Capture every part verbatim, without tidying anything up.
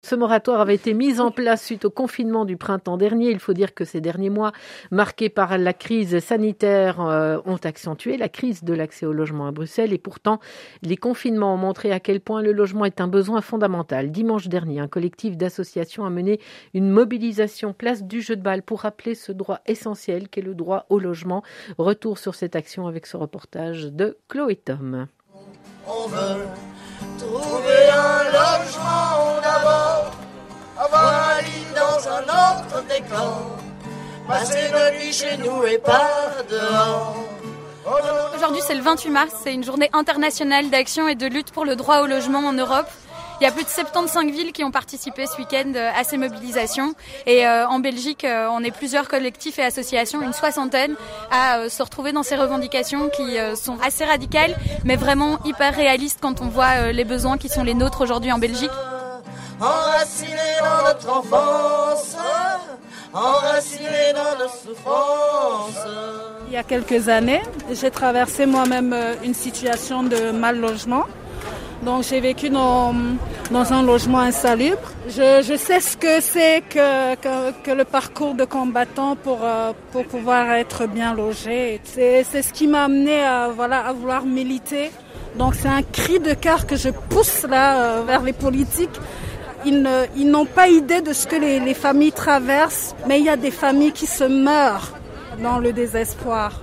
Ce moratoire avait été mis en place suite au confinement du printemps dernier. Il faut dire que ces derniers mois, marqués par la crise sanitaire, euh, ont accentué la crise de l'accès au logement à Bruxelles. Et pourtant, les confinements ont montré à quel point le logement est un besoin fondamental. Dimanche dernier, un collectif d'associations a mené une mobilisation place du Jeu de Balle pour rappeler ce droit essentiel qu'est le droit au logement. Retour sur cette action avec ce reportage de Chloé Tom. On veut trouver un logement d'abord, avoir un lit dans un autre décor, passer notre vie chez nous et pas dehors. Aujourd'hui, c'est le vingt-huit mars, c'est une journée internationale d'action et de lutte pour le droit au logement en Europe. Il y a plus de soixante-quinze villes qui ont participé ce week-end à ces mobilisations. Et euh, en Belgique, euh, on est plusieurs collectifs et associations, une soixantaine, à euh, se retrouver dans ces revendications qui euh, sont assez radicales, mais vraiment hyper réalistes quand on voit euh, les besoins qui sont les nôtres aujourd'hui en Belgique. Enracinés dans notre enfance, enracinés dans nos souffrances. Il y a quelques années, j'ai traversé moi-même une situation de mal-logement. Donc j'ai vécu dans, dans un logement insalubre. Je, je sais ce que c'est que, que, que le parcours de combattant pour, pour pouvoir être bien logé. C'est, c'est ce qui m'a amené à, voilà, à vouloir militer. Donc c'est un cri de cœur que je pousse là vers les politiques. Ils, ne, ils n'ont pas idée de ce que les, les familles traversent, mais il y a des familles qui se meurent dans le désespoir.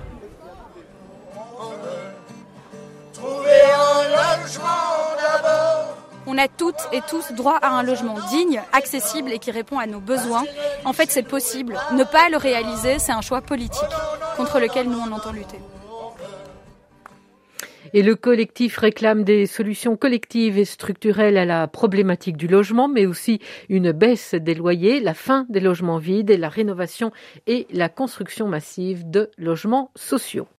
Trouver un logement. On a toutes et tous droit à un logement digne, accessible et qui répond à nos besoins. En fait, c'est possible. Ne pas le réaliser, c'est un choix politique contre lequel nous, on entend lutter. Et le collectif réclame des solutions collectives et structurelles à la problématique du logement, mais aussi une baisse des loyers, la fin des logements vides et la rénovation et la construction massive de logements sociaux.